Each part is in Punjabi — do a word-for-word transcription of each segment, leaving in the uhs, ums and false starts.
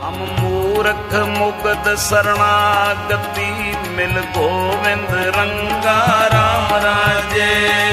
ਹਮ ਮੂਰਖ ਮੁਗਧ ਸਰਣਾਗਤੀ, ਮਿਲ ਗੋਵਿੰਦ ਰੰਗਾ ਰਾਮ ਰਾਜੇ।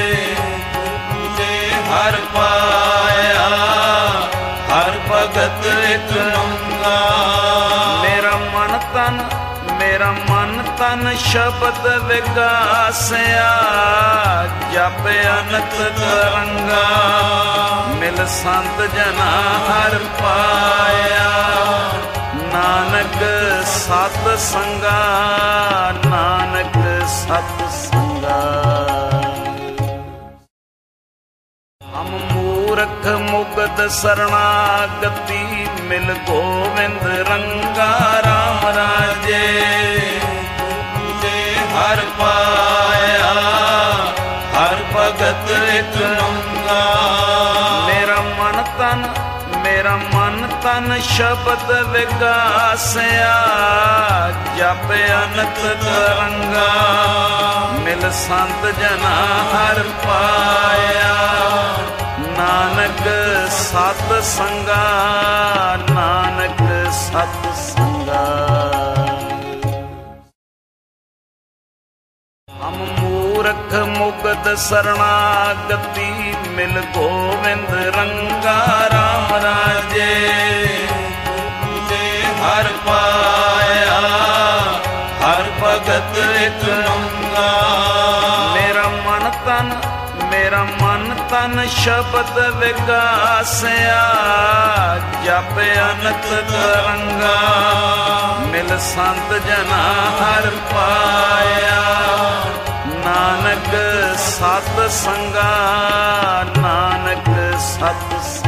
ਹਰ ਪਾਇਆ ਹਰ ਭਗਤ ਇਕ ਮੰਗਾ, ਮੇਰਾ ਮਨ ਤਨ ਮੇਰਾ ਮਨ ਤਨ ਸ਼ਬਦ ਵਿਗਾਸਿਆ, ਜਪ ਅਨੰਤ ਤਰੰਗਾ, ਮਿਲ ਸੰਤ ਜਨਾ ਹਰ ਪਾਇਆ। ਨਾਨਕ ਸਤ ਸੰਗਾ, ਨਾਨਕ ਸਤ ਸੰਗਾ। ਹਮ ਮੂਰਖ ਮੁਗਧ ਸਰਣਾਗਤੀ, ਮਿਲ ਗੋਵਿੰਦ ਰੰਗਾ ਰਾਮ ਰਾਜੇ। ਹਰ ਪਾਇਆ ਹਰ ਭਗਤ ਇਕ ਮੰਗਾ, ਮੇਰਾ ਮਨ ਤਨ ਮੇਰਾ ਮਨ ਤਨ ਸ਼ਬਦ ਵਿਗਾਸਿਆ, ਜਪ ਅਨੰਤ ਤਰੰਗਾ, ਮਿਲ ਸੰਤ ਜਨਾ ਹਰ ਪਾਇਆ। ਨਾਨਕ ਸਤ ਸੰਗਾ, ਨਾਨਕ ਸਤ ਸੰਗਾ। ਹਮ ਮੂਰਖ ਮੁਗਧ ਸਰਣਾਗਤੀ, ਮਿਲ ਗੋਵਿੰਦ ਰੰਗਾ ਰਾਮ ਰਾਜੇ। ਹਰ ਪਾਇਆ ਹਰ ਭਗਤ ਇਕ ਮੰਗਾ, ਮੇਰਾ ਮਨ ਤਨ ਮੇਰਾ ਮਨ ਤਨ ਸ਼ਬਦ ਵਿਗਾਸਿਆ, ਜਪ ਅਨੰਤ ਤਰੰਗਾ, ਮਿਲ ਸੰਤ ਜਨਾ ਹਰ ਪਾਇਆ। ਨਾਨਕ ਸਤ ਸੰਗਾ, ਨਾਨਕ ਸਤ ਸੰਗਾ।